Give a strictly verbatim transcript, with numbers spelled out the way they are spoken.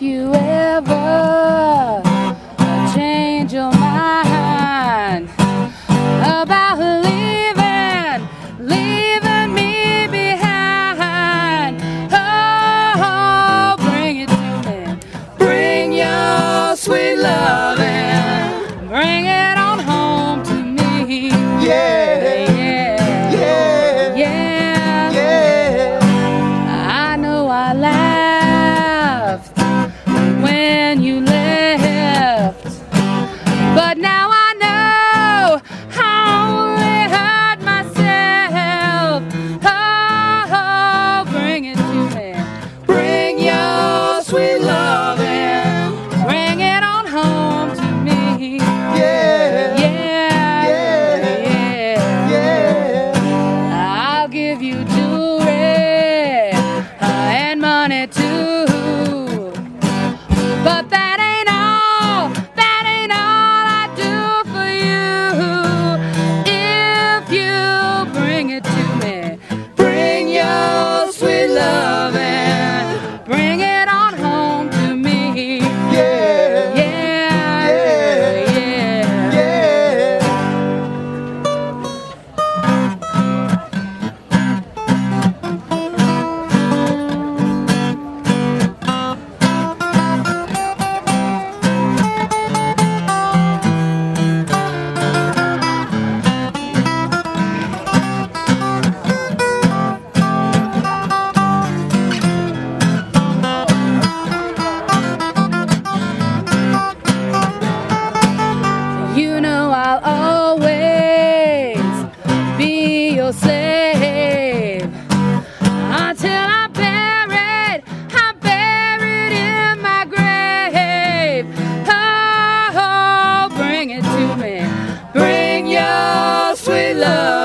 you ever change your mind about leaving, leaving me behind, oh, bring it to me. Bring your sweet loving, bring it on home to me. Yeah, yeah, yeah, yeah, yeah. I know I laughed when you left, but now I know I only hurt myself. Oh, bring it to me. Bring your sweet loving, bring it on home to me. Yeah, Yeah, yeah, yeah. yeah. I'll give you jewelry uh, and money too, but that ain't all, that ain't all I do for you. If you bring it to me, bring your sweet loving, bring it on home to me. Yeah, Yeah, yeah, yeah, yeah. You know I'll always be your slave until I'm buried, I'm buried in my grave. Oh, bring it to me, bring your sweet love.